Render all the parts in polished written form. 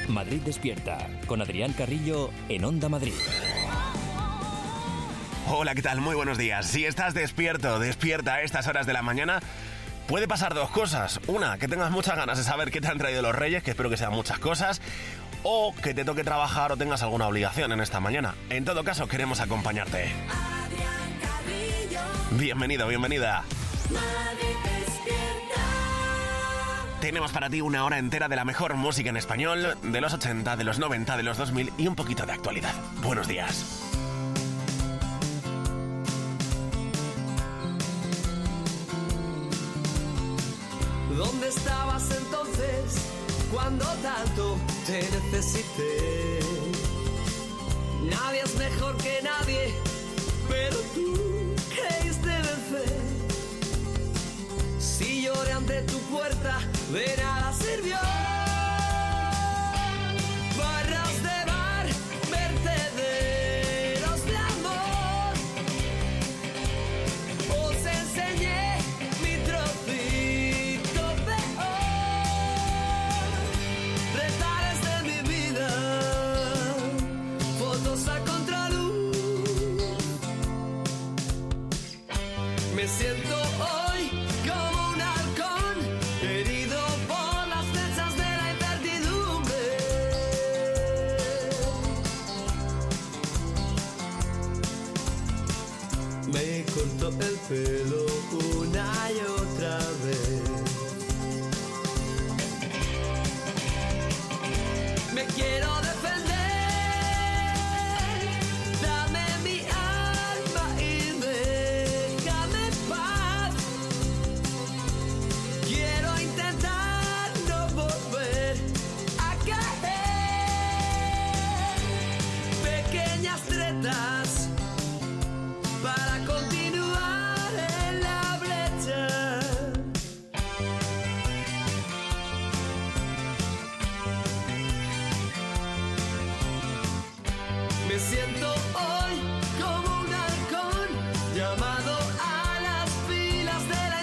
Madrid Despierta, con Adrián Carrillo en Onda Madrid. Hola, ¿qué tal? Muy buenos días. Si estás despierta a estas horas de la mañana, puede pasar dos cosas. Una, que tengas muchas ganas de saber qué te han traído los Reyes, que espero que sean muchas cosas, o que te toque trabajar o tengas alguna obligación en esta mañana. En todo caso, queremos acompañarte. Bienvenido, bienvenida. Tenemos para ti una hora entera de la mejor música en español, de los 80, de los 90, de los 2000 y un poquito de actualidad. Buenos días. ¿Dónde estabas entonces cuando tanto te necesité? Nadie es mejor que nadie, pero tú creíste vencer. Si lloré ante tu puerta, de nada sirvió. Barras de bar, vertederos de amor. Os enseñé mi trocito peor. Retares de mi vida, fotos a contraluz. Me siento hoy como un halcón, herido por las flechas de la incertidumbre. Me corto el pelo una y otra vez. Me quiero defender. Dame mi alma y déjame en paz. Quiero intentar no volver a caer. Pequeñas tretas para continuar en la brecha. Me siento hoy como un halcón llamado a las filas de la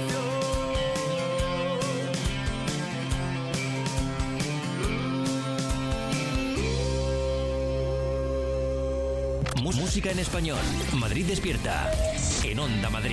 insurrección. Música en español. Madrid Despierta, en Onda Madrid.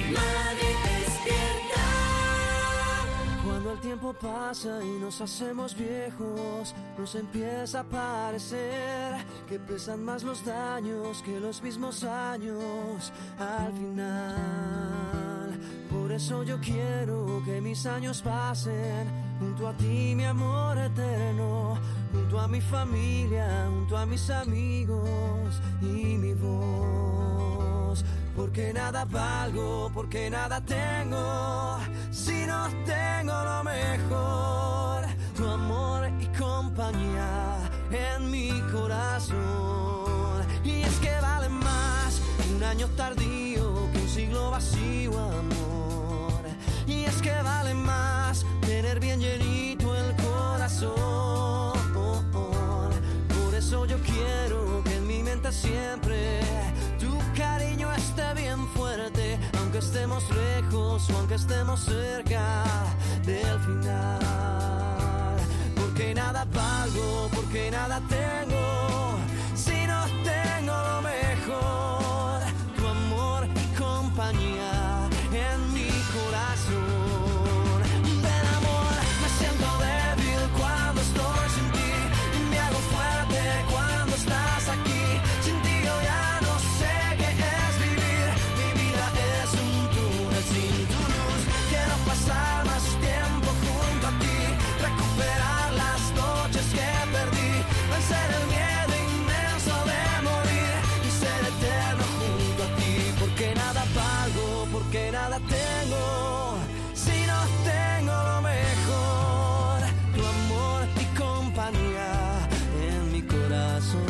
Cuando el tiempo pasa y nos hacemos viejos, nos empieza a parecer que pesan más los daños que los mismos años al final. Por eso yo quiero que mis años pasen junto a ti, mi amor eterno, junto a mi familia, junto a mis amigos y mi voz. Porque nada valgo, porque nada tengo, si no tengo lo mejor, tu amor y compañía en mi corazón. Y es que vale más un año tardío que un siglo vacío, amor. Y es que vale más tener bien llenito el corazón. Por eso yo quiero que en mi mente siempre tu cariño esté bien fuerte, aunque estemos lejos o aunque estemos cerca del final. Porque nada valgo, porque nada tengo, si no tengo lo mejor, tu amor y compañía en mi corazón. Del amor me siento débil cuando estoy sin ti, y me hago fuerte cuando estás aquí. Sin ti yo ya no sé qué es vivir, mi vida es un túnel sin tu luz. Quiero pasar más tiempo junto a ti, recuperar las noches que perdí, vencer el miedo inmenso de morir y ser eterno junto a ti. Porque nada valgo, porque nada tengo, si no tengo lo mejor, tu amor y compañía en mi corazón.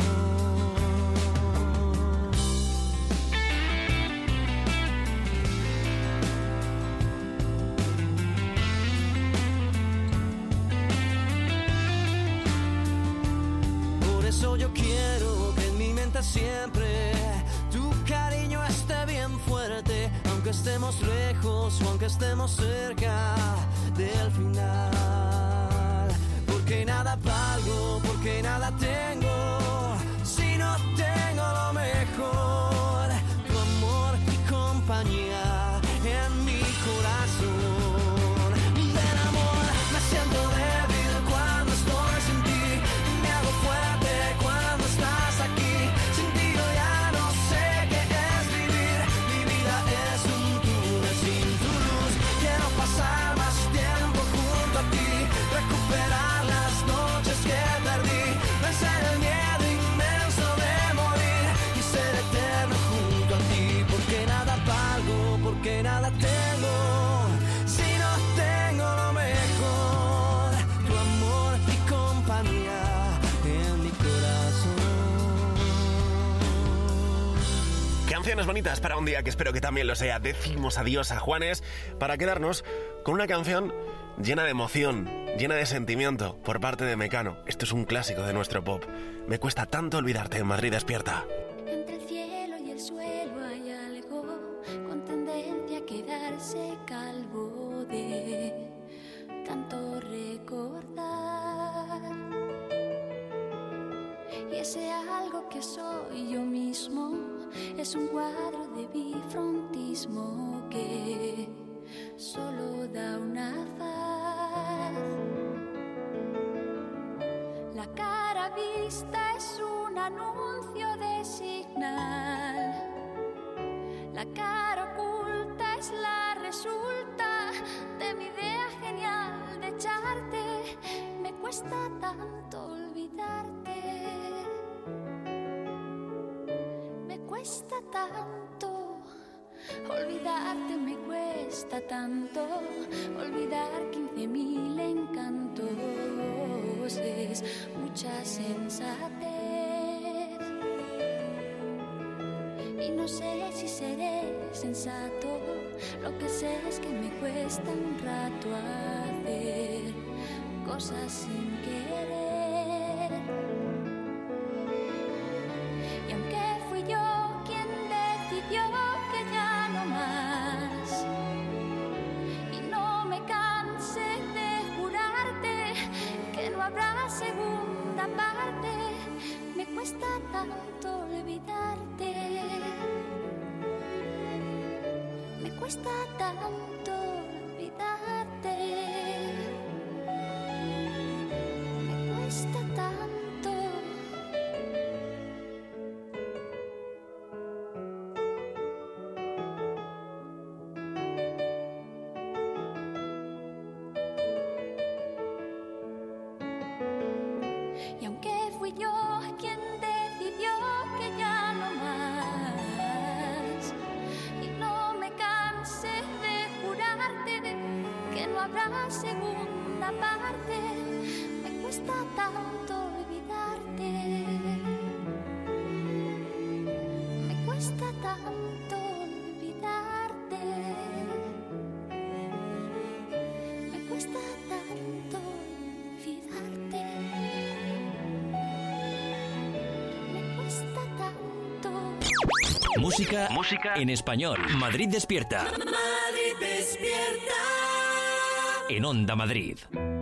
Por eso yo quiero que en mi mente siempre tu cariño esté bien fuerte, aunque estemos lejos o aunque estemos cerca del final. Porque nada valgo, porque canciones bonitas para un día que espero que también lo sea. Decimos adiós a Juanes para quedarnos con una canción llena de emoción, llena de sentimiento por parte de Mecano. Esto es un clásico de nuestro pop. Me cuesta tanto olvidarte en Madrid Despierta. Entre el cielo y el suelo hay algo con tendencia a quedarse calvo de tanto recordar. Y ese algo que soy yo mismo es un cuadro de bifrontismo que solo da una faz. La cara vista es un anuncio de señal. La cara oculta es la resulta de mi idea genial de echarte. Me cuesta tanto olvidarte. Me cuesta tanto olvidarte, me cuesta tanto olvidar 15.000 encantos. Es mucha sensatez y no sé si seré sensato. Lo que sé es que me cuesta un rato hacer cosas sin querer. Y aunque fui yo quien decidió que ya no más, y no me canse de jurarte que no habrá segunda parte, me cuesta tanto olvidarte. Me cuesta tanto olvidarte. Me cuesta tanto. Y aunque fui yo quien decidió que ya no más, y no me cansé de jurarte que no habrá segunda parte, me cuesta tanto olvidarte. Me cuesta tanto olvidarte. Me cuesta tanto olvidarte. Me cuesta tanto. Música en español. Madrid Despierta. Madrid Despierta. En Onda Madrid.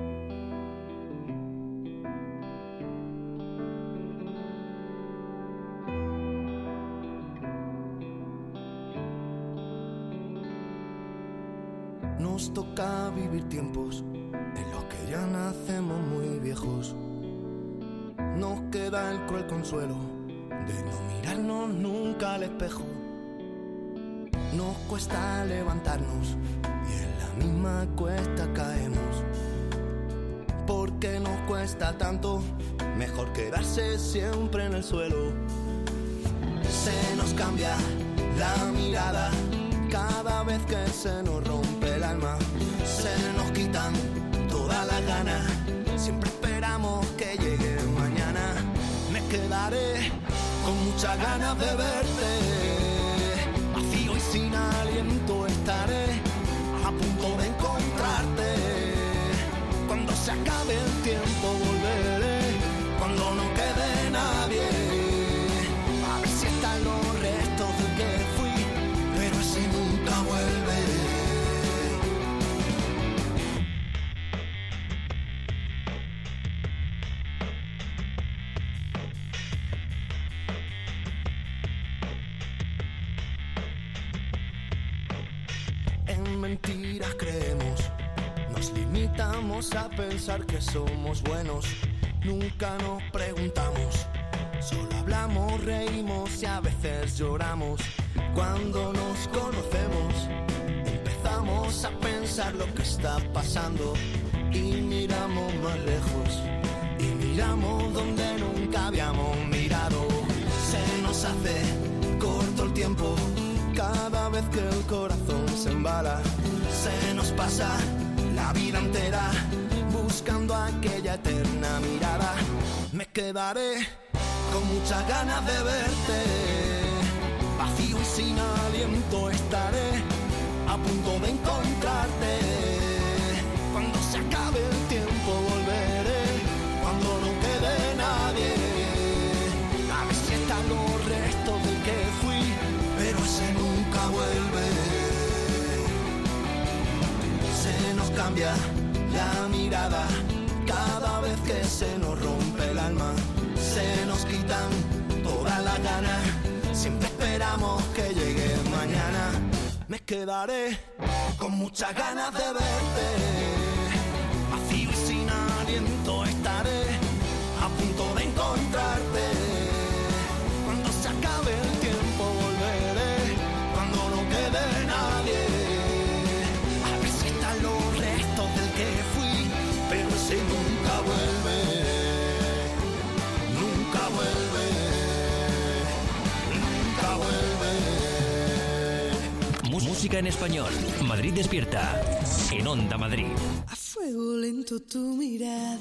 Nos toca vivir tiempos en los que ya nacemos muy viejos. Nos queda el cruel consuelo de no mirarnos nunca al espejo. Nos cuesta levantarnos y en la misma cuesta caemos. Porque nos cuesta tanto, mejor quedarse siempre en el suelo. Se nos cambia la mirada cada vez que se nos rompe el alma. Se nos quitan todas las ganas, siempre esperamos que llegue mañana. Me quedaré con muchas ganas de verte, vacío y sin aliento estaré a punto de encontrarte. Cuando se acabe el tiempo volveré, cuando no quede nadie, a ver si están los restos del que fui, pero ese nunca vuelve. En mentiras creemos, nos limitamos a pensar que somos buenos. Nunca nos preguntamos, solo hablamos, reímos y a veces lloramos. Cuando nos conocemos, empezamos a pensar lo que está pasando y miramos más lejos y miramos donde nunca habíamos mirado. Se nos hace corto el tiempo cada vez que el corazón se embala. Se nos pasa la vida entera buscando aquella eterna mirada. Me quedaré con muchas ganas de verte, vacío y sin aliento estaré a punto de encontrarte. Cuando se acabe el tiempo volveré, cuando no quede nadie. A ver si están los restos del que fui, pero ese nunca vuelve. Se nos cambia la mirada cada vez que se nos rompe el alma. Se nos quitan todas las ganas, siempre esperamos que llegue mañana. Me quedaré con muchas ganas de verte, vacío y sin aliento estaré a punto de encontrarte. Cuando se acabe el tiempo volveré, cuando no quede nadie. A ver si están los restos del que fui, pero ese nunca vuelve. Nunca vuelve. Nunca vuelve. Música en español. Madrid Despierta. En Onda Madrid. A fuego lento tu mirada,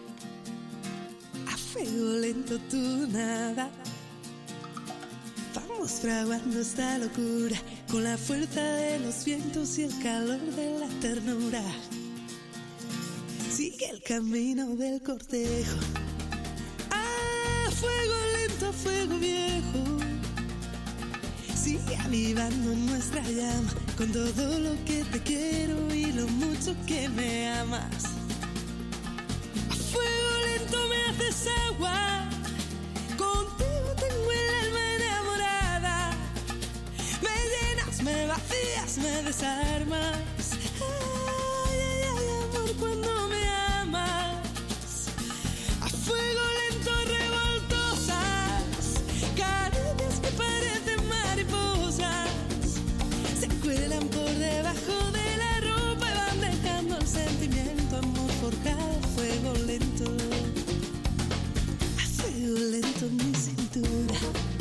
a fuego lento tu nada. Vamos fraguando esta locura con la fuerza de los vientos y el calor de la ternura. Sigue el camino del cortejo. A fuego lento, a fuego viejo. Sigue avivando nuestra llama con todo lo que te quiero y lo mucho que me amas. A fuego lento me haces agua, contigo tengo el alma enamorada. Me llenas, me vacías, me desarmas. Ay, ay, ay, amor, cuando me amas. A fuego lento revoltosas, caricias que parecen mariposas. Se cuelan por debajo de la ropa y van dejando el sentimiento, amor forjado a fuego lento. A fuego lento mi cintura,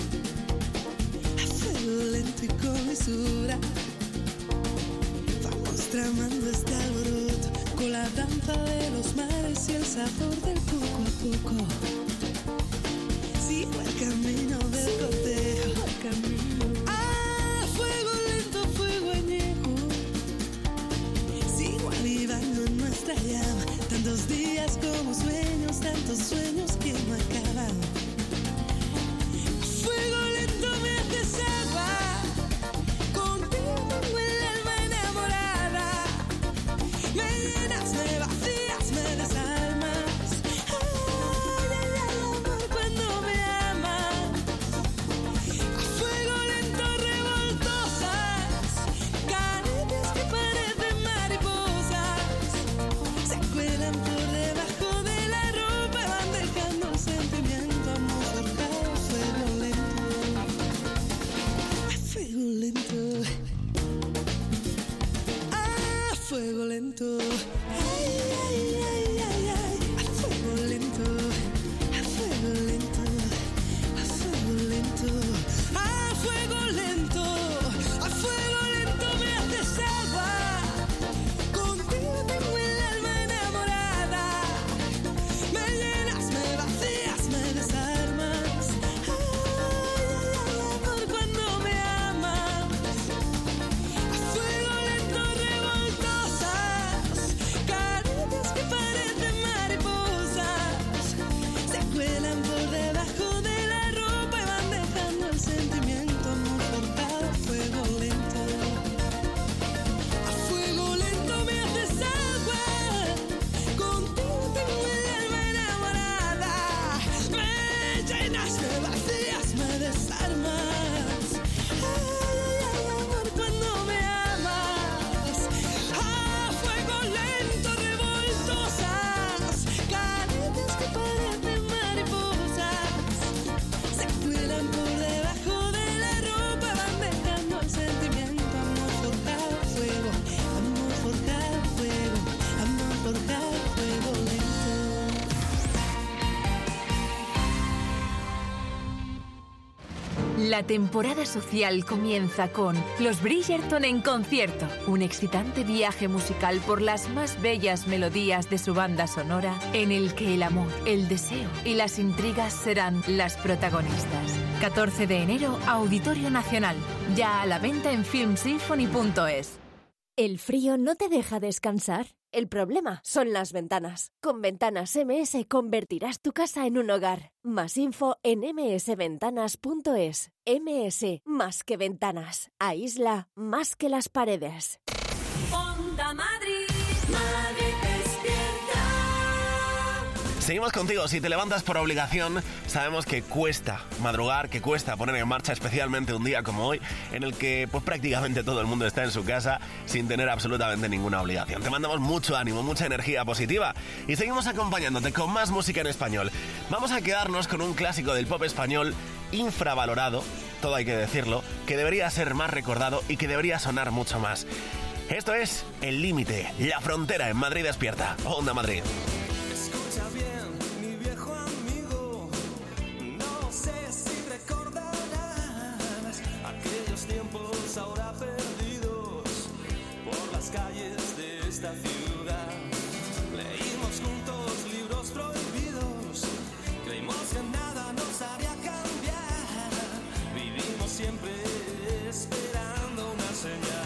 a fuego lento y con mesura. Vamos tramando este alboroto con la danza de los mares y el sabor del poco a poco. Sigo el camino del cortejo, el camino. A fuego lento, fuego añejo. Sigo avivando en nuestra llama, tantos días como sueños, tantos sueños que no acaban. A fuego lento me haces agua, contigo tengo el alma enamorada. Me llenas, me vacías, me desarmas. Ay, ay, ay, amor, cuando me amas. A fuego lento revoltosas, caricias que parecen mariposas. Se cuelan por debajo de la ropa y van dejando el sentimiento, amor forjado a fuego lento. A fuego lento. A fuego lento. Ay, ay, ay, ay, ay. A fuego lento. A fuego lento. A fuego lento. A fuego lento. A fuego lento me haces agua. Contigo tengo el alma enamorada. La temporada social comienza con Los Bridgerton en concierto, un excitante viaje musical por las más bellas melodías de su banda sonora, en el que el amor, el deseo y las intrigas serán las protagonistas. 14 de enero, Auditorio Nacional, ya a la venta en filmsymphony.es. ¿El frío no te deja descansar? El problema son las ventanas. Con Ventanas MS convertirás tu casa en un hogar. Más info en msventanas.es. MS, más que ventanas. Aísla más que las paredes. Onda Madrid, Madrid despierta. Seguimos contigo. Si te levantas por obligación, sabemos que cuesta madrugar, que cuesta poner en marcha, especialmente un día como hoy, en el que pues prácticamente todo el mundo está en su casa sin tener absolutamente ninguna obligación. Te mandamos mucho ánimo, mucha energía positiva y seguimos acompañándote con más música en español. Vamos a quedarnos con un clásico del pop español infravalorado, todo hay que decirlo, que debería ser más recordado y que debería sonar mucho más. Esto es El Límite, La Frontera en Madrid Despierta. Onda Madrid. Escucha bien, mi viejo amigo, no sé si recordarás aquellos tiempos ahora perdidos por las calles de esta ciudad. Leímos juntos libros prohibidos, creímos que nada nos haría cambiar, vivimos siempre esperando una señal.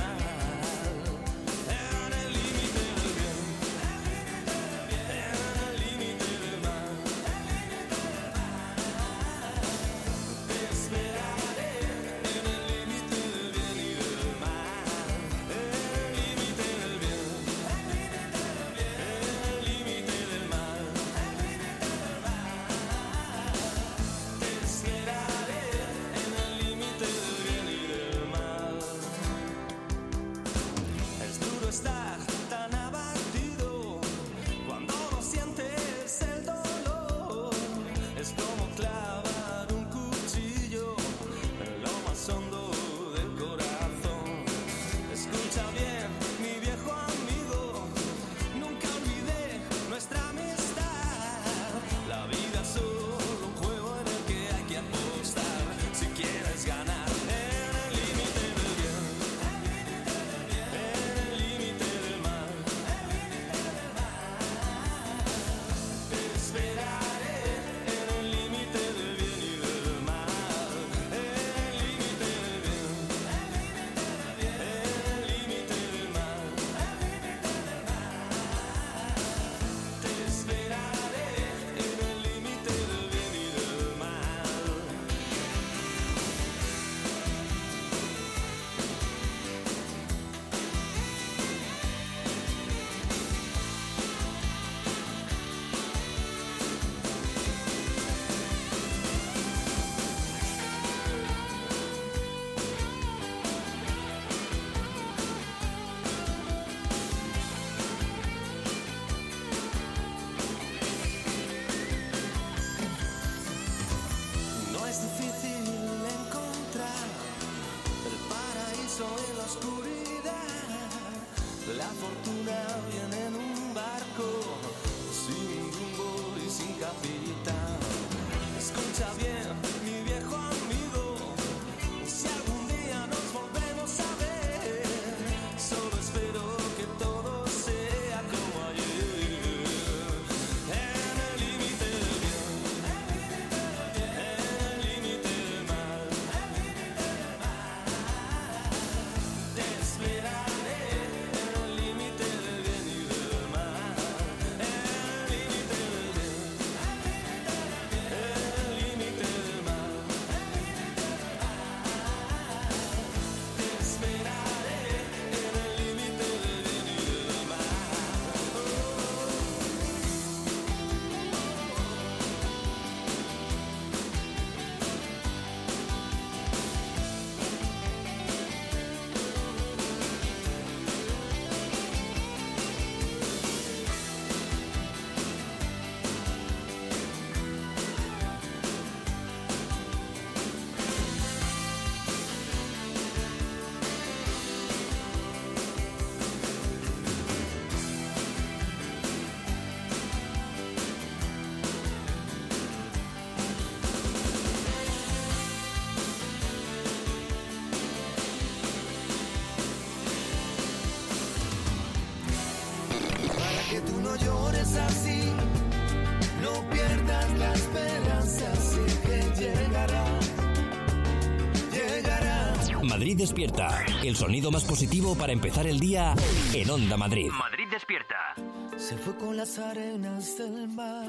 Madrid Despierta. El sonido más positivo para empezar el día en Onda Madrid. Madrid Despierta. Se fue con las arenas del mar,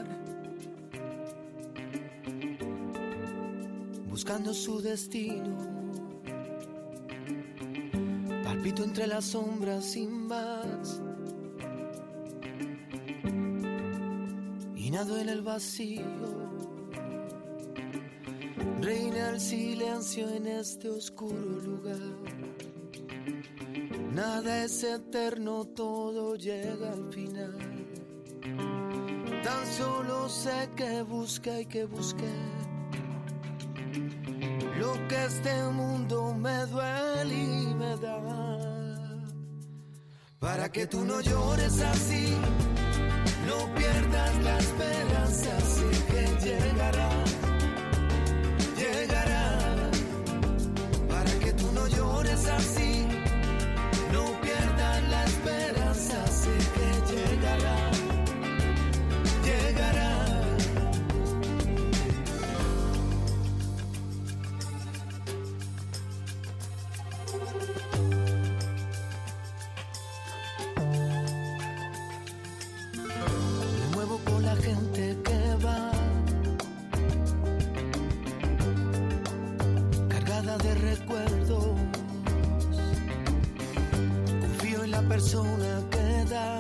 buscando su destino. Palpito entre las sombras sin más, y nado en el vacío. Reina el silencio en este oscuro lugar. Nada es eterno, todo llega al final. Tan solo sé que busqué y que busqué lo que este mundo me duele y me da. Para que tú no llores así, no pierdas la esperanza, sé que llegará. Llegará, para que tú no llores así, no pierdas la esperanza, sé que llegará, llegará. Me muevo con la gente que va de recuerdos, confío en la persona que da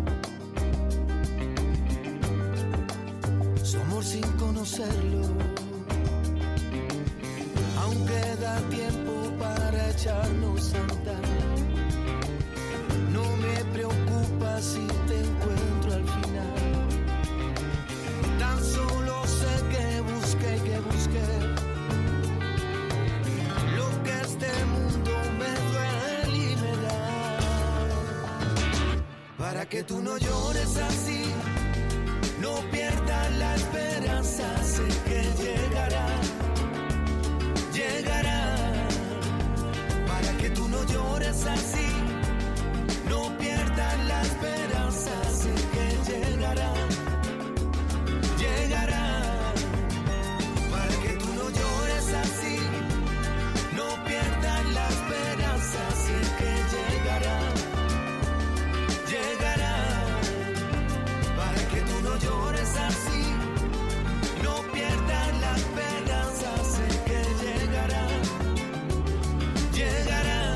su amor sin conocerlo, aunque da tiempo para echarnos a andar. No me preocupa si te encuentro al final, tan solo sé que busqué y que busqué este mundo me duele y me da. Para que tú no llores así, no pierdas la esperanza, sé que llegará, llegará. Para que tú no llores así, no pierdas la esperanza, sé que llegará, llegará. Para que tú no llores así, no pierdas la esperanza, sé que llegará, llegará. Para que tú no llores así, no pierdas la esperanza, sé que llegará, llegará.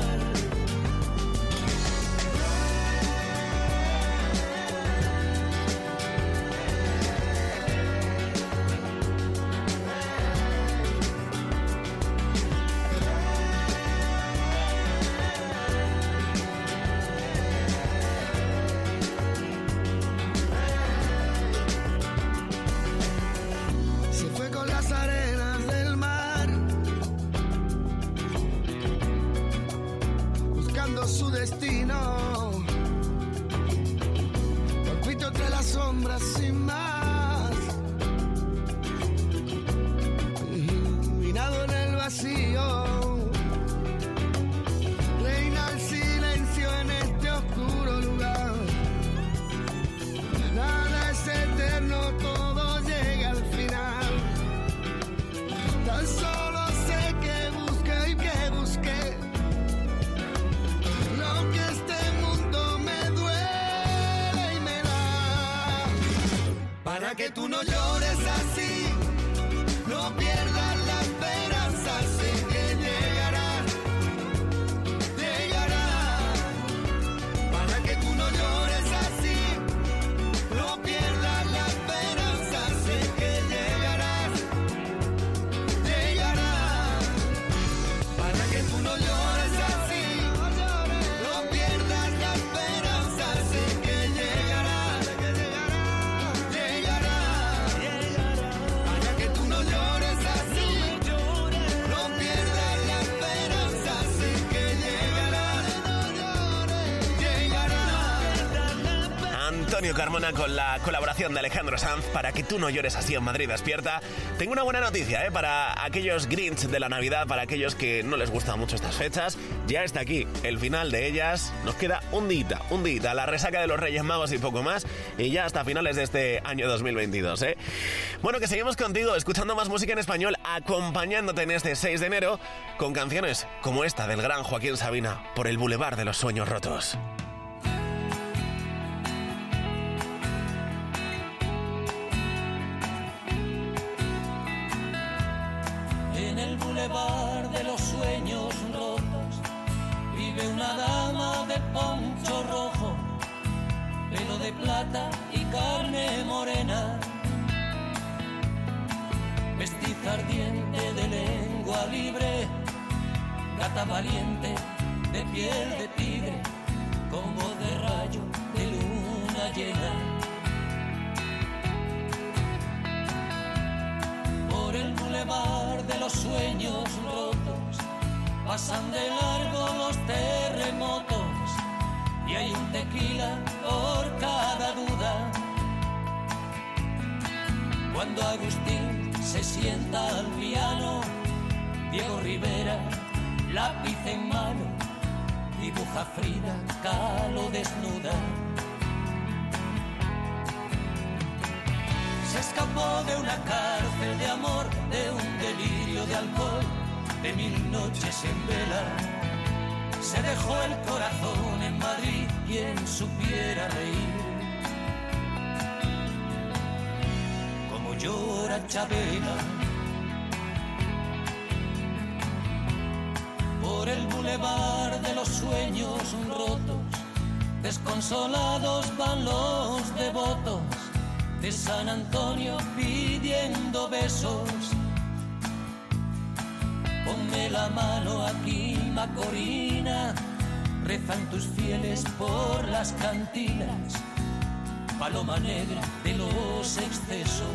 Su destino, palpito entre las sombras sin más, y nado en el vacío. Reina el silencio en este oscuro lugar. Nada es eterno, todo llega al final. Tan solo sé que busqué y que busqué lo que este mundo me duele y me da. Para que tú no llores así, no pierdas la esperanza, sé que llegará, llegará. Para que tú no llores así, no pierdas la esperanza, sé que llegará, llegará. Para que tú no llores así, no pierdas la esperanza, sé que llegará, llegará, llegará. Para que tú no llores así, Carmona con la colaboración de Alejandro Sanz para que tú no llores así en Madrid Despierta. Tengo una buena noticia, para aquellos Grinch de la Navidad, para aquellos que no les gustan mucho estas fechas. Ya está aquí el final de ellas. Nos queda un día, la resaca de los Reyes Magos y poco más. Y ya hasta finales de este año 2022, Bueno, que seguimos contigo, escuchando más música en español, acompañándote en este 6 de enero con canciones como esta del gran Joaquín Sabina, Por el Boulevard de los Sueños Rotos. En el Boulevard de los Sueños Rotos vive una dama de poncho rojo, pelo de plata y carne morena, mestiza ardiente de lengua libre, gata valiente de piel de tigre, con voz de rayo de luna llena. Por el bulevar de los sueños rotos pasan de largo los terremotos y hay un tequila por cada duda. Cuando Agustín se sienta al piano, Diego Rivera, lápiz en mano, dibuja Frida Kahlo desnuda. Se escapó de una cárcel de amor, de un delirio de alcohol, de 1000 noches en vela. Se dejó el corazón en Madrid, quien supiera reír. Como llora Chabela. Por el bulevar de los sueños rotos, desconsolados van los devotos de San Antonio pidiendo besos. Ponme la mano aquí, Macorina, rezan tus fieles por las cantinas, paloma negra de los excesos.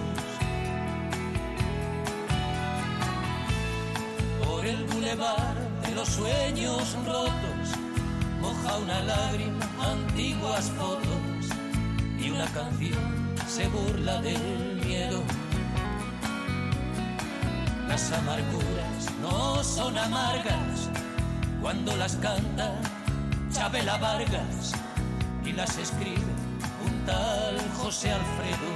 Por el bulevar de los sueños rotos moja una lágrima antiguas fotos y una canción se burla del miedo. Las amarguras no son amargas cuando las canta Chabela Vargas y las escribe un tal José Alfredo.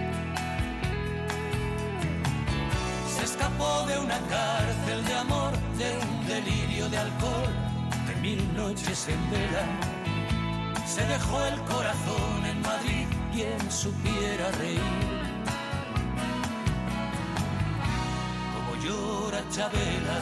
Se escapó de una cárcel de amor, de un delirio de alcohol, de 1000 noches en vela. Se dejó el corazón en Madrid, quien supiera reír. Como llora Chabela.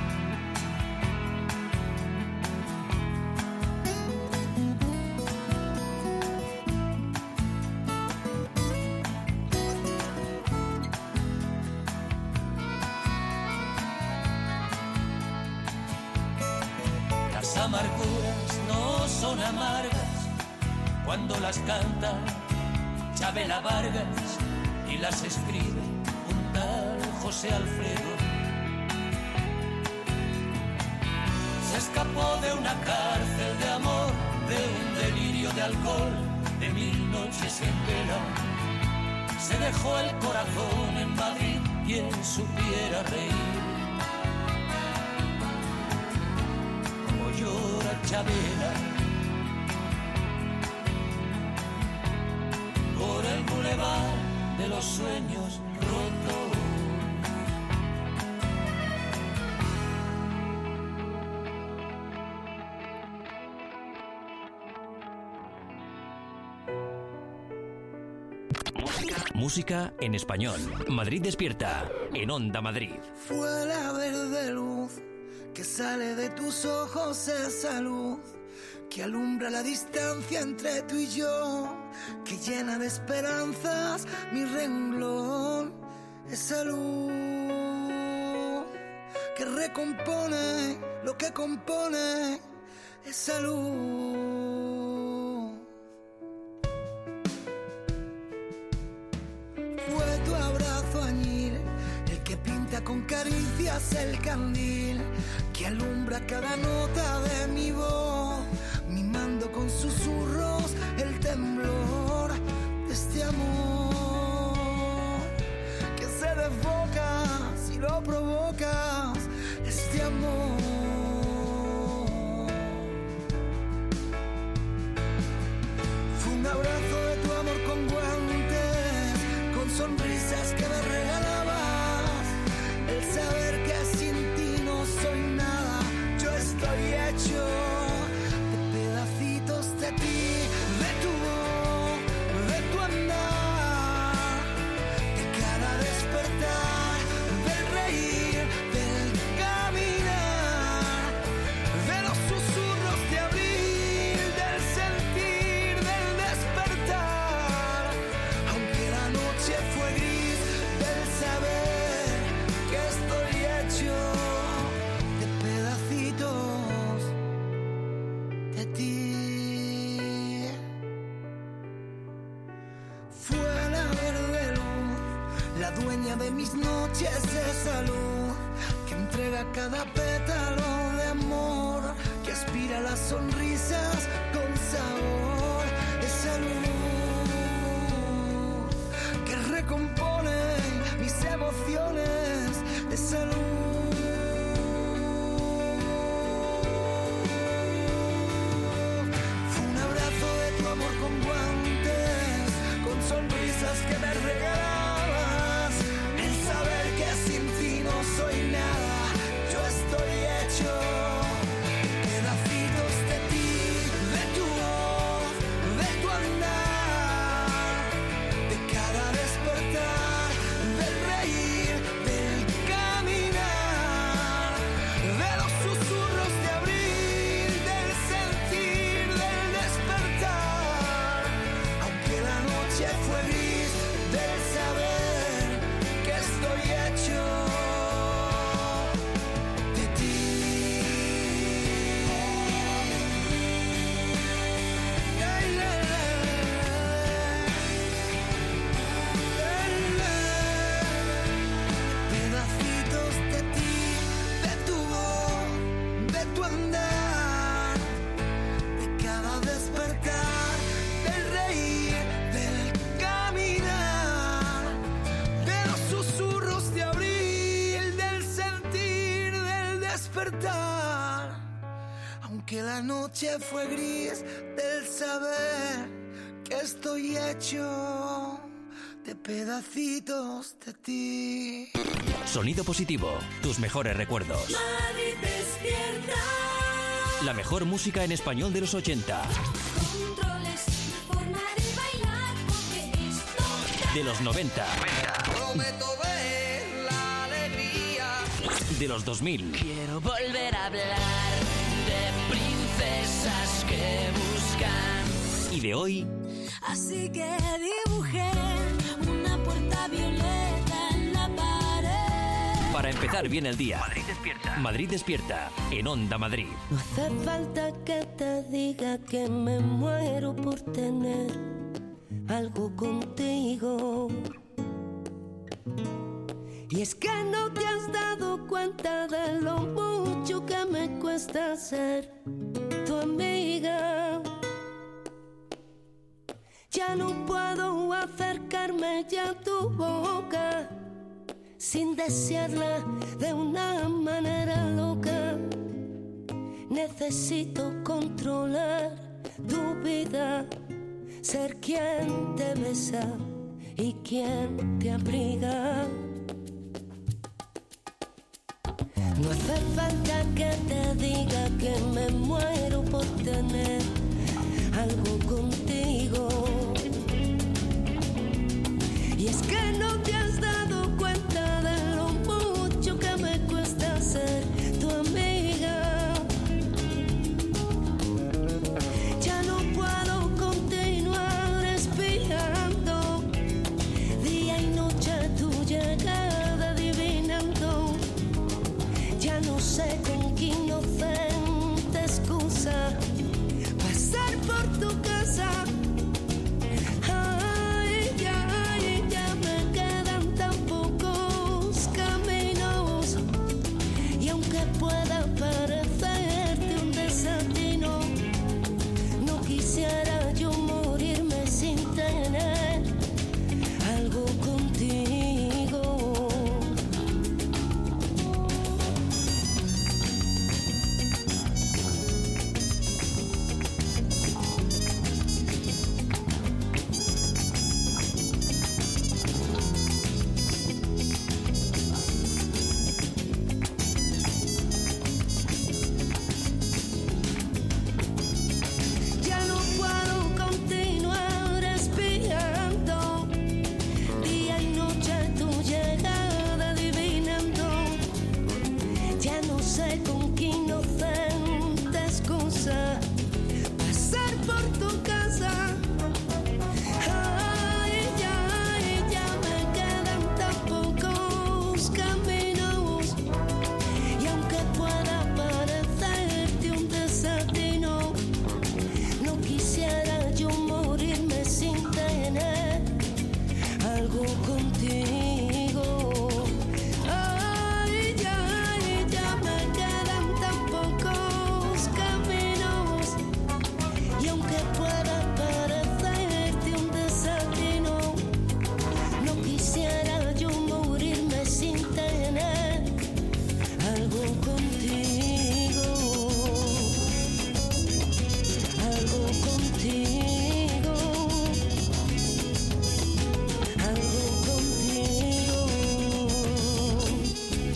Las amarguras no son amargas cuando las canta Chabela Vargas y las escribe un tal José Alfredo. Se escapó de una cárcel de amor, de un delirio de alcohol, de 1000 noches en vela. Se dejó el corazón en Madrid, quien supiera reír. Como llora Chabela. Por el bulevar de los sueños rotos. Música en español. Madrid Despierta, en Onda Madrid. Fue la verde luz que sale de tus ojos, esa luz que alumbra la distancia entre tú y yo, que llena de esperanzas mi renglón, esa luz que recompone lo que compone, esa luz. Fue tu abrazo añil, el que pinta con caricias el candil, que alumbra cada nota de mi voz, mimando con susurros el temblor desbocas y lo provocas, este amor. Fue un abrazo de tu amor con guantes, con sonrisas que me regalabas, el saber que sin ti no soy nada, yo estoy hecho de pedacitos de ti, de tu voz, de tu andar, de cada despertar, del reír, del caminar, de los susurros de abril, del sentir, del despertar, aunque la noche fue gris, del saber que estoy hecho de pedacitos de ti. Fue la verde luz, la dueña de mis noches de salud, que entrega cada pétalo de amor, que aspira las sonrisas con sabor, esa luz que recompone mis emociones, esa luz. Fue un abrazo de tu amor con guantes, con sonrisas que me regalabas, el saber que sin ti no soy nada, yo estoy hecho pedacitos de ti, de tu voz, de tu andar, de cada despertar, del reír, del caminar, de los susurros de abril, del sentir, del despertar, aunque la noche fue gris, del saber que estoy hecho de ti. Pedacitos de ti, de tu voz, de tu andar, de cada despertar, del reír, del caminar, de los susurros de abril, del sentir, del despertar, aunque la noche fue gris, del saber que estoy hecho de pedacitos de ti. Sonido Positivo, tus mejores recuerdos. Madrid despierta. La mejor música en español de los 80, Controles, forma de bailar, porque esto de los 90, Prometo ver la alegría. de los 2000 quiero volver a hablar de princesas que buscan. y de hoy. Así que dibujé una puerta violeta en la pared. Para empezar bien el día. Madrid despierta en Onda Madrid. No hace falta que te diga que me muero por tener algo contigo. Y es que no te has dado cuenta de lo mucho que me cuesta ser tu amiga. Ya no puedo acercarme ya a tu boca sin desearla de una manera loca. Necesito controlar tu vida, ser quien te besa y quien te abriga. No hace falta que te diga que me muero por tener algo contigo. Y es que no te has dado cuenta de lo mucho que me cuesta ser tu amiga. Ya no puedo continuar espiando día y noche tu llegada adivinando. Ya no sé con qué inocente excusa pasar por tu casa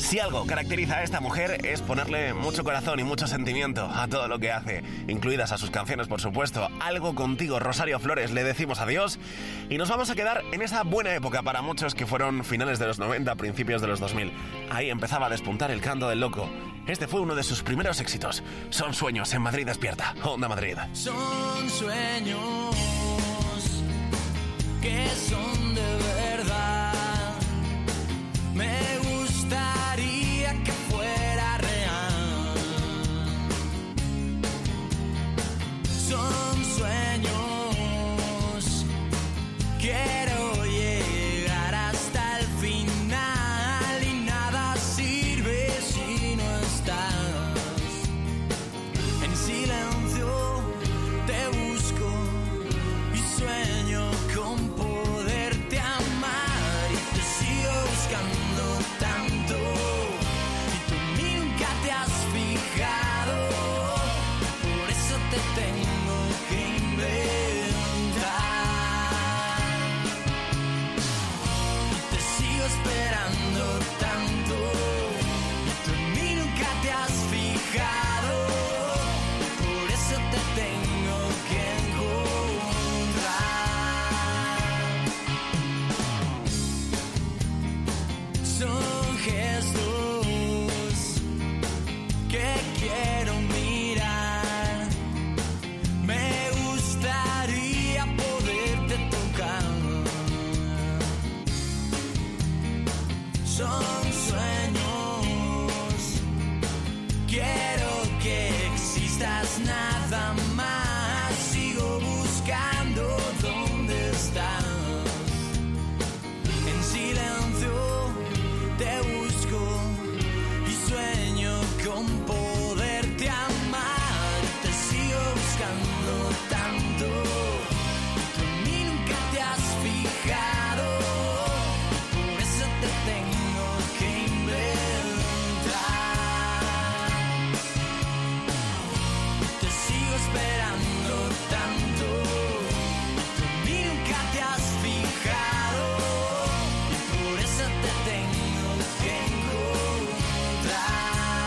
Si algo caracteriza a esta mujer es ponerle mucho corazón y mucho sentimiento a todo lo que hace, incluidas a sus canciones, por supuesto. Algo contigo, Rosario Flores, le decimos adiós y nos vamos a quedar en esa buena época para muchos que fueron finales de los 90, principios de los 2000. Ahí empezaba a despuntar el canto del loco. Este fue uno de sus primeros éxitos. Son sueños en Madrid Despierta. Onda Madrid. Son sueños que son de verdad. Me gustaría que fuera real. Son sueños, quiero llegar hasta el final y nada sirve si no estás. En silencio te busco y sueño con poderte amar y te sigo buscando tanto y tú nunca te has fijado, por eso te tengo que inventar y te sigo esperando tanto y tú en mí nunca te has fijado, por eso te tengo que encontrar. Son gestos que quiero mirar. Me gustaría poderte tocar. Son sueños, quiero que existas nada más. Sigo buscando dónde estás. En silencio te busco y sueño con poderte amar. Te sigo buscando tanto y tú en mí nunca te has fijado, por eso te tengo que inventar. Te sigo esperando tanto y tú en mí nunca te has fijado, y por eso te tengo que encontrar.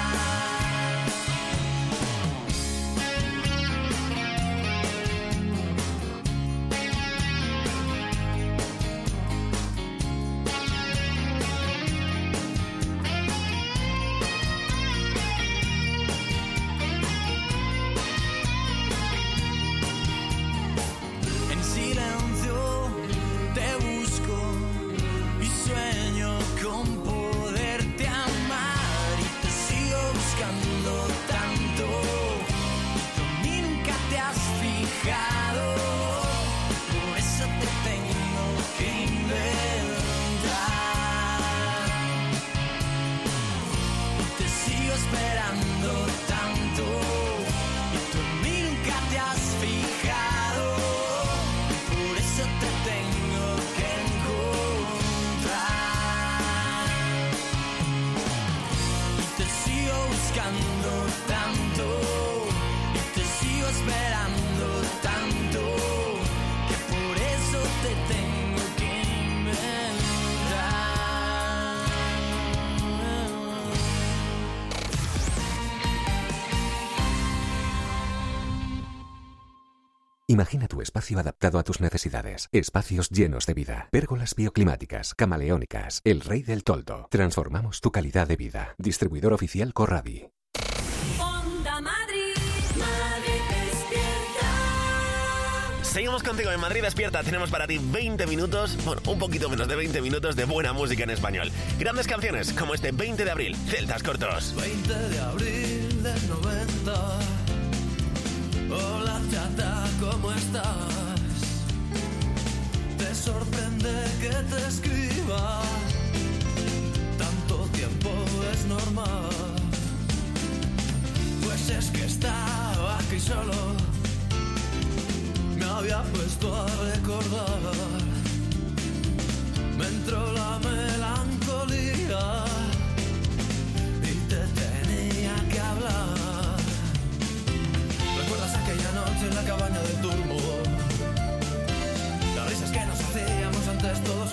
En silencio te busco y sueño con poderte amar y te sigo buscando tanto y tú en mí nunca te has fijado, por eso te tengo que inventar y te sigo esperando tanto y tú en mí nunca te has fijado, por eso te tengo que encontrar y te sigo buscando tanto y te sigo esperando tanto que por eso te tengo que inventar. Imagina tu espacio adaptado a tus necesidades. Espacios llenos de vida. Pérgolas bioclimáticas, camaleónicas. El Rey del Toldo. Transformamos tu calidad de vida. Distribuidor oficial Corradi. Onda Madrid, Madrid Despierta. Seguimos contigo en Madrid Despierta. Tenemos para ti 20 minutos, bueno, un poquito menos de 20 minutos de buena música en español. Grandes canciones como este 20 de abril, Celtas Cortos. 20 de abril del 90. Hola chata, ¿cómo estás? Te sorprende que te escriba. Tanto tiempo es normal. Pues es que estaba aquí solo. Me había puesto a recordar. Me entró la melancolía y te tenía que hablar. ¿Recuerdas aquella noche en la cabaña del Turbo? Las risas que nos hacíamos antes todos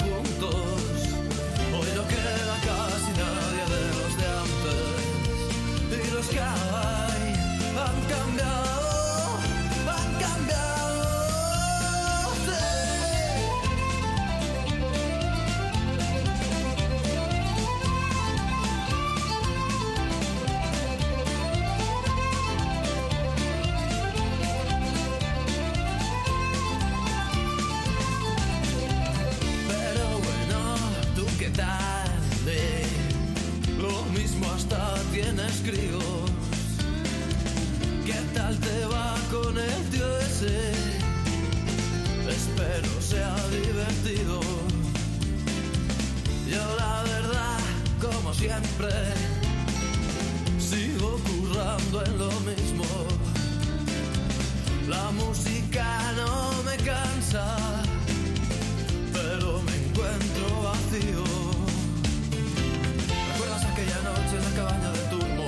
críos. ¿Qué tal te va con el tío ese? Espero sea divertido. Yo la verdad, como siempre, sigo currando en lo mismo. La música no me cansa, pero me encuentro vacío. ¿Recuerdas aquella noche en la cabaña del turmo?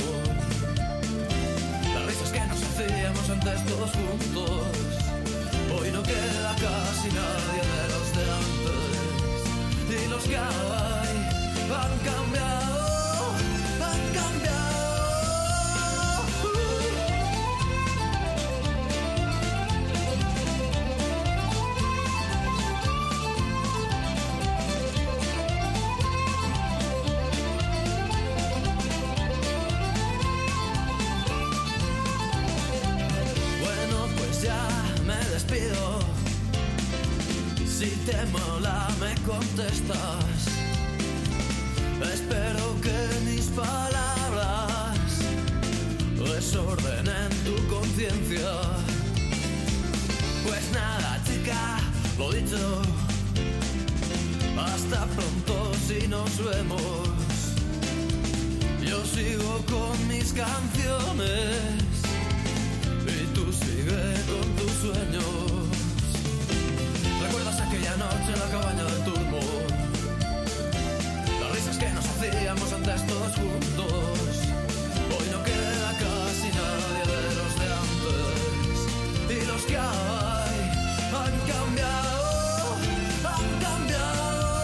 Las risas que nos hacíamos antes todos juntos. Hoy no queda casi nadie de los de antes. Y los que hay han cambiado, han cambiado. Si te mola me contestas. Espero que mis palabras desordenen tu conciencia. Pues nada, chica, lo dicho. Hasta pronto si nos vemos. Yo sigo con mis canciones y tú sigue con tus sueños. ¿Recuerdas aquella noche en la cabaña del turbo? Las risas que nos hacíamos antes todos juntos. Hoy no queda casi nadie de los de antes. Y los que hay han cambiado, han cambiado.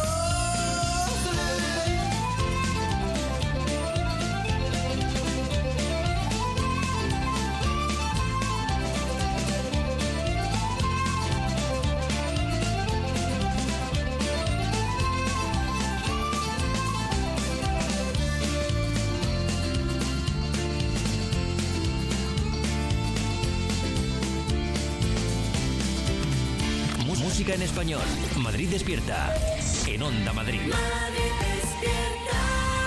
Música en español. Madrid despierta. En Onda Madrid. Madrid despierta.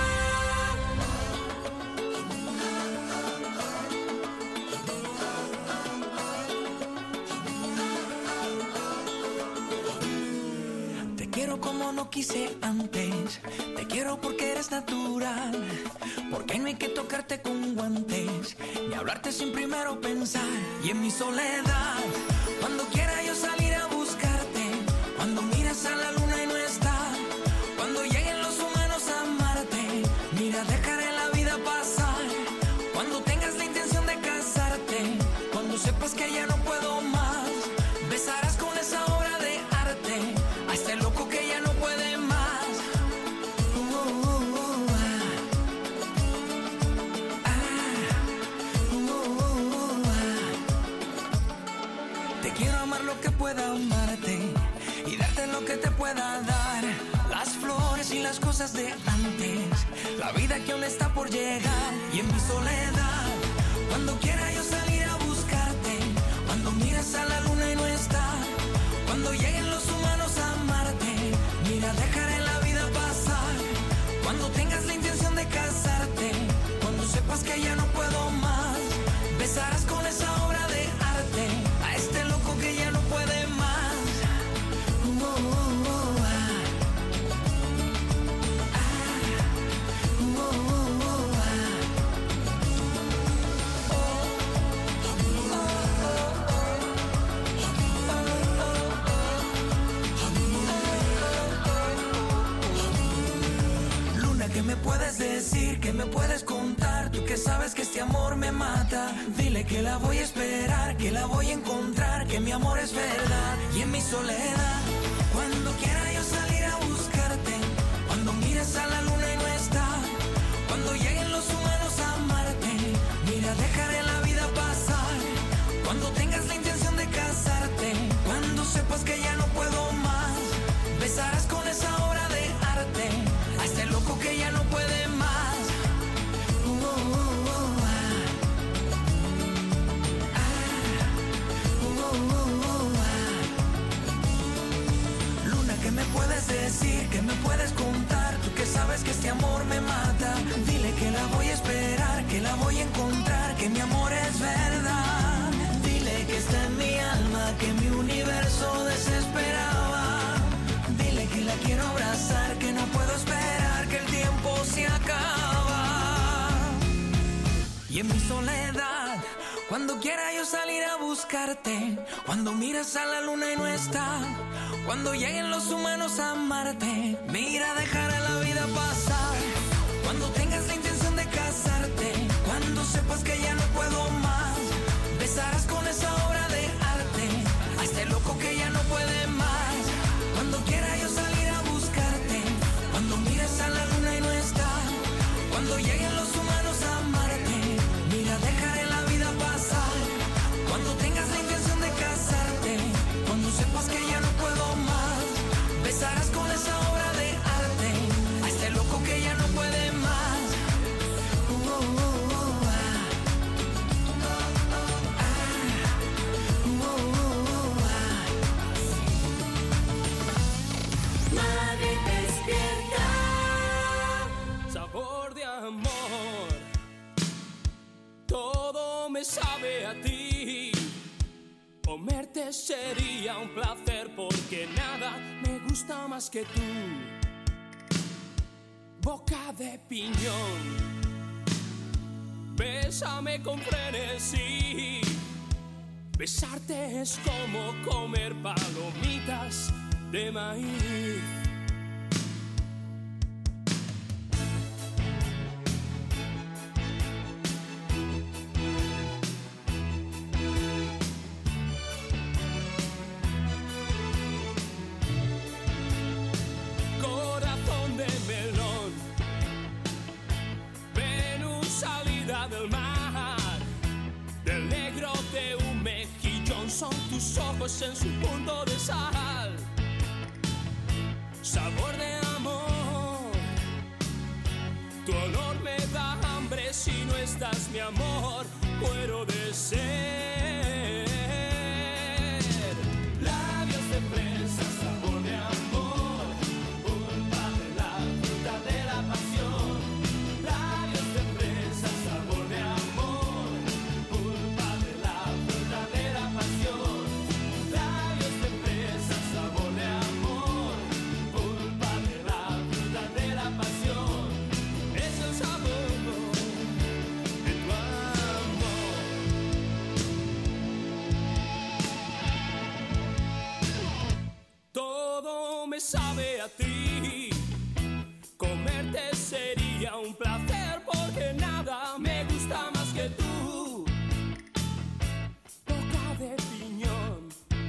Te quiero como no quise antes. Te quiero porque eres natural. Porque no hay que tocarte con guantes. Ni hablarte sin primero pensar. Y en mi soledad, cuando quiera yo salir a buscarte. Cuando miras a la luna y no está. Cuando lleguen los humanos a amarte. Mira, dejaré la vida pasar. Cuando tengas la intención de casarte. Cuando sepas que ya no puedo más. Besarás con esa obra de arte a este loco que ya no puede más. Te quiero amar lo que pueda amarte y darte lo que te pueda dar. Las flores y las cosas de antes, la vida que aún está por llegar. Y en mi soledad, cuando quiera yo salir a buscarte. Cuando miras a la luna y no está. Cuando lleguen los humanos a amarte. Mira, dejaré la vida pasar. Cuando tengas la intención de casarte. Cuando sepas que ya no puedo más. Besarás con esa obra de arte a este loco que ya no puede más. ¿Qué me puedes decir? ¿Qué me puedes contar? Tú que sabes que este amor me mata. Dile que la voy a esperar, que la voy a encontrar, que mi amor es verdad. Y en mi soledad, cuando quiera yo salir a buscarte. Cuando mires a la luna y no está. Cuando lleguen los humanos a amarte. Mira, dejaré la vida pasar. Cuando tengas la intención de casarte. Cuando sepas que ya no puedo más. Besarás con esa obra de arte a este loco que ya no puede más. Luna, ¿qué me puedes decir? ¿Qué me puedes contar? Tú que sabes que este amor me mata. Dile que la voy a esperar, que la voy Y en mi soledad, cuando quiera yo salir a buscarte, cuando miras a la luna y no está, cuando lleguen los humanos a amarte, mira, dejaré la vida pasar. Cuando tengas la intención de casarte, cuando sepas que ya no puedo más, besarás con esa obra de arte a este loco que ya no puede más. Cuando quiera yo salir a buscarte, cuando mires a la luna y no está, cuando lleguen los humanos a amarte, mira, dejaré la vida pasar. Cuando tengas la intención de casarte, cuando sepas que ya no puedo más, besarás con esa obra de arte a este loco que ya no puede más. Madrid despierta. Sabor de amor, todo me sabe a ti. Comerte sería un placer porque nada me gusta más que tú. Boca de piñón, bésame con frenesí. Besarte es como comer palomitas de maíz. Corazón de melón, Venus salida del mar, del negro de un mejillón son tus ojos en su punto de sal. Sabor de amor, tu olor me da hambre si no estás, mi amor, muero de sed. Labios de fresa, sabor de amor, pulpa de la fruta de la pasión. Labios de fresa, sabor de amor, pulpa de la fruta de la pasión. Labios de fresa, sabor de amor, pulpa de la fruta de la pasión. Es el sabor de tu amor. Todo me sabe a ti. Comerte sería un placer porque nada me gusta más que tú. Boca de piñón,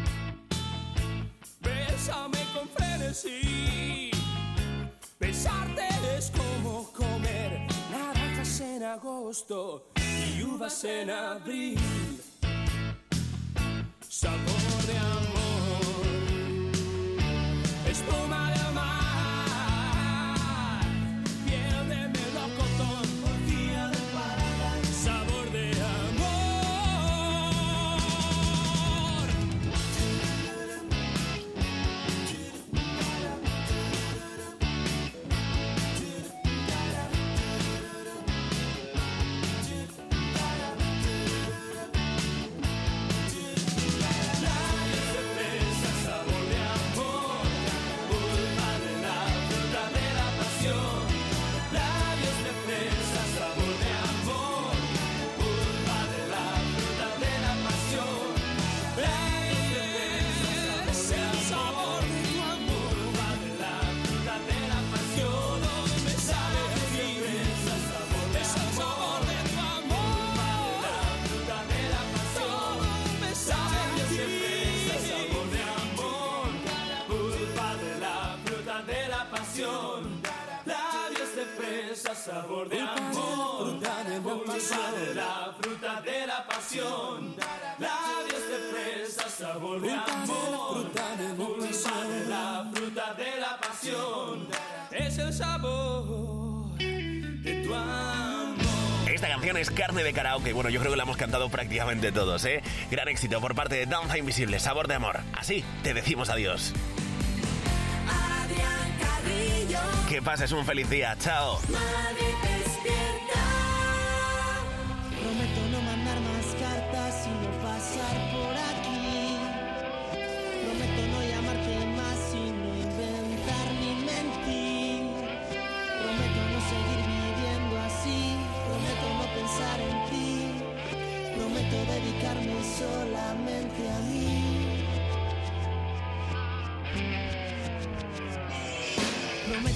bésame con frenesí. Besarte es como comer naranjas en agosto y uvas en abril. Sabor de amor, espuma del mar, piel de melocotón, orgía de parada. Sabor de amor. Labios de fresa, sabor de amor, pulpa de la fruta de la pasión. Labios de fresa, sabor de amor, pulpa de la fruta de la pasión. Labios de fresa, es el sabor de tu amor, pulpa de la fruta de la pasión. Todo me sabe a ti, es el sabor de tu amor, pulpa de la fruta de la pasión. Todo me sabe a ti, sabor de amor, pulpa de la fruta de la pasión. Labios de fresa, sabor de amor, pulpa de la fruta de la pasión. Labios de fresa, sabor de amor, pulpa de la fruta de la pasión. Es el sabor de tu amor. Esta canción es Carne de Karaoke. Bueno, yo creo que la hemos cantado prácticamente todos, ¿eh? Gran éxito por parte de Danza Invisible, Sabor de Amor. Así te decimos adiós. Adrián Carrillo. Que pases un feliz día. Chao. Madrid despierta. Prometo no mandar más cartas y no pasar por aquí. Prometo no llamarte más y no inventar ni mentir. Prometo no seguir viviendo así. Prometo no pensar en ti.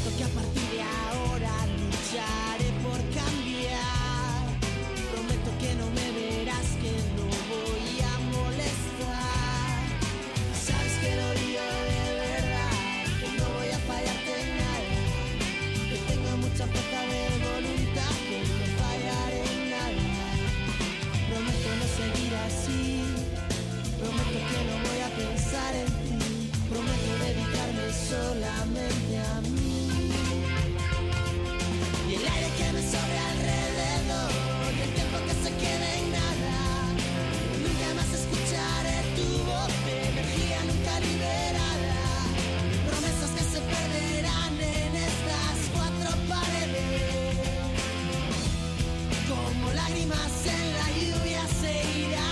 Prometo que a partir de ahora lucharé por cambiar. Prometo que no me verás, que no voy a molestar. Sabes que lo digo de verdad, que no voy a fallarte en nada, que tengo mucha fuerza de voluntad, que no fallaré en nada. Prometo no seguir así, prometo que no voy a pensar en ti, prometo dedicarme solamente a mí. Y el aire que me sobre alrededor, y el tiempo que se quede en nada. Nunca más escucharé tu voz, de energía nunca liberada. Promesas que se perderán en estas cuatro paredes. Como lágrimas en la lluvia se irán.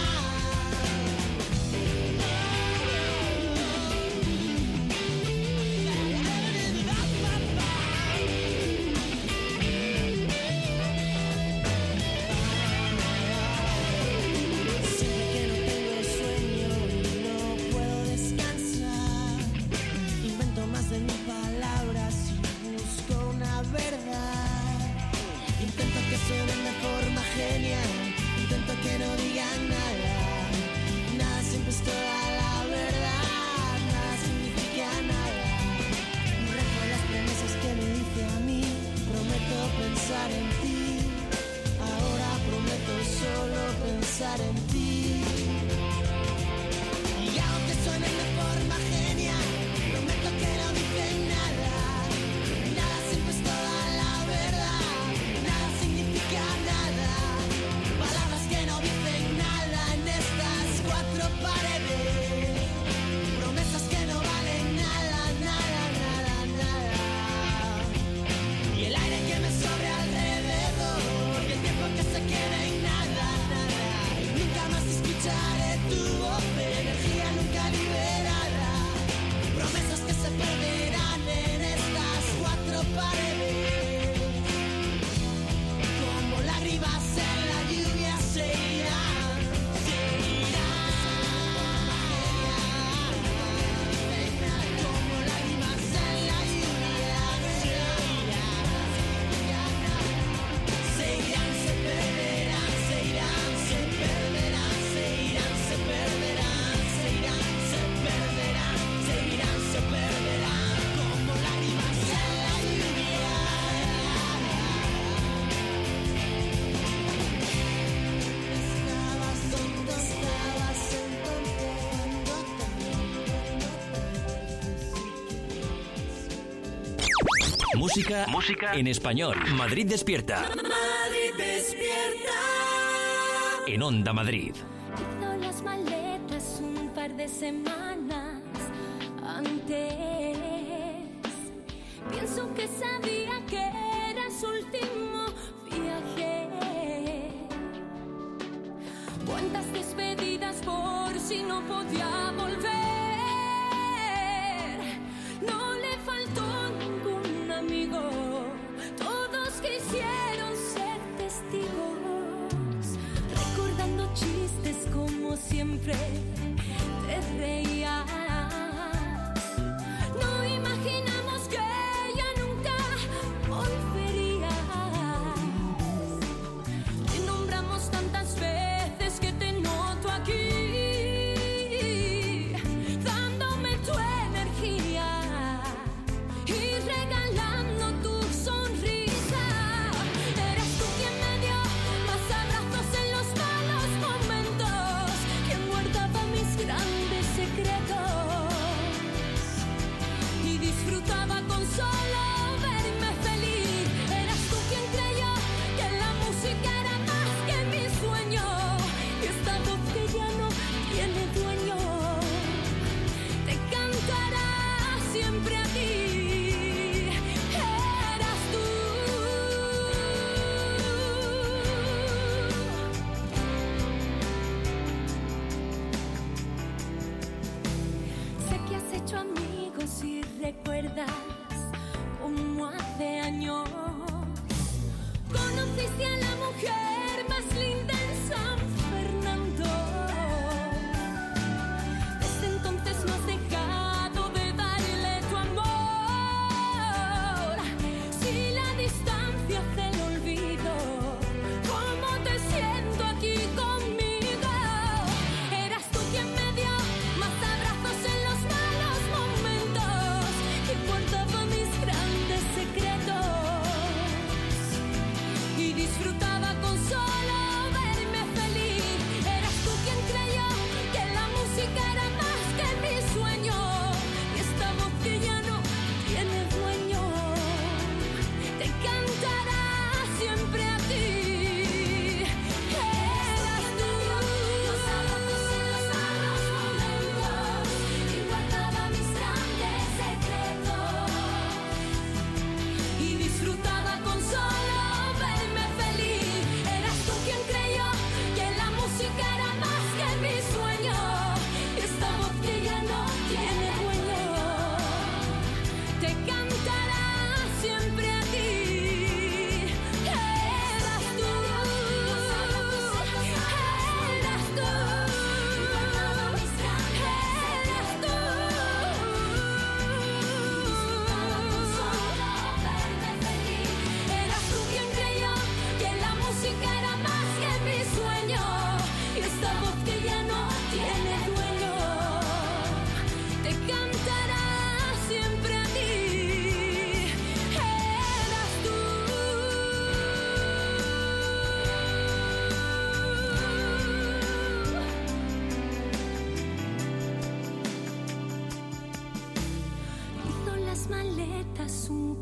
Suenen de forma genial, intento que no digan nada. Nada siempre es toda la verdad, nada significa nada. Rezo las promesas que me dice a mí, prometo pensar en ti. Ahora prometo solo pensar en ti. Y aunque suenen de forma genial, prometo que no dicen nada. Nada siempre es toda la verdad, nada significa nada. Palabras que no dicen nada en estas cuatro paredes. Promesas que no valen nada, nada, nada, nada. Y el aire que me sobre alrededor, y el tiempo que se queda en nada, nada. Y nunca más escucharé tu voz, de energía nunca liberada. Promesas que se perderán en estas cuatro paredes. Como lágrimas en la lluvia se irán, se irán. Como lágrimas en la lluvia se irán, se irán, se perderán, se irán, se perderán, se irán, se perderán, se irán, se perderán, se irán, se perderán. Como lágrimas en la lluvia. Música en español. Madrid despierta. Madrid despierta. En Onda Madrid. Hizo las maletas un par de semanas antes. Pienso que sabía que era su último viaje. Cuántas despedidas por si no podía volver. No le faltó ningún amigo. Todos quisieron ser testigos, recordando chistes como siempre te reías. No imaginamos que ella nunca volvería. Te nombramos tantas veces que te noto aquí.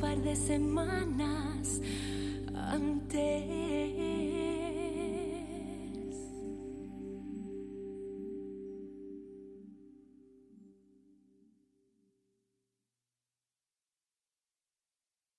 par de semanas antes.